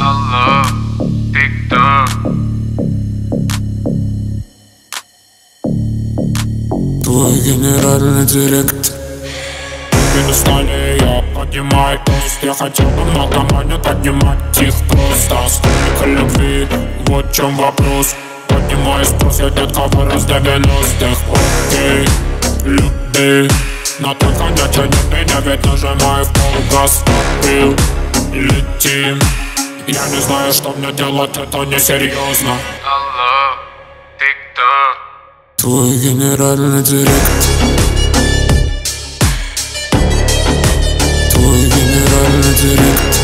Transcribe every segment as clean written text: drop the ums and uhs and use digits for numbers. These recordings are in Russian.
Алло, ты кто? Твой генеральный директор. Перестали ее поднимать тост. Я хотел бы много монет поднимать их просто. Сколько любви, вот в чем вопрос. Поднимаю спрос, я детка вырос до 90-х. Окей, люби, но только не тяни меня, ведь нажимаю в пол газ. Пил, летим. Я не знаю, что мне делать, это несерьезно. Алло, ты кто? Твой генеральный директор. Твой генеральный директор.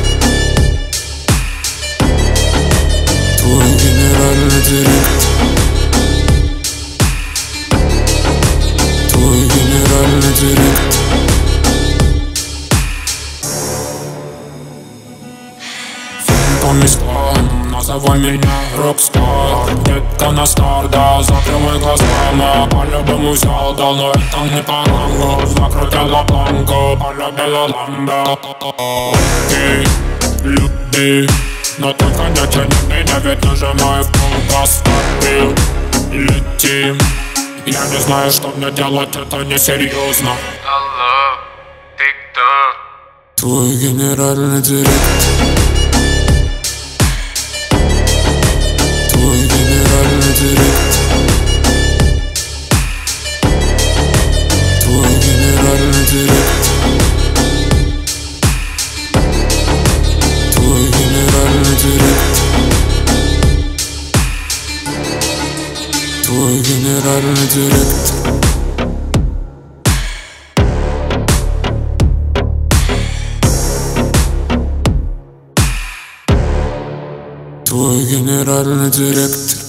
Твой генеральный директор. Твой генеральный директор. По местам, называй меня рок-стар. Детка на стар, да, закрывай глаза. Но по-любому взял, да, но это не по рангу. Закрутила планку, полюбила ламбо. Окей, люби, но только не тяни меня, ведь нажимаю в пол газ. Пил, летим. Я не знаю, что мне делать, это несерьезно. Алло, ты кто? Твой генеральный директор. Твой генеральный директор. Твой генеральный директор. Твой генеральный директор. Твой генеральный директор. Твой генеральный директор.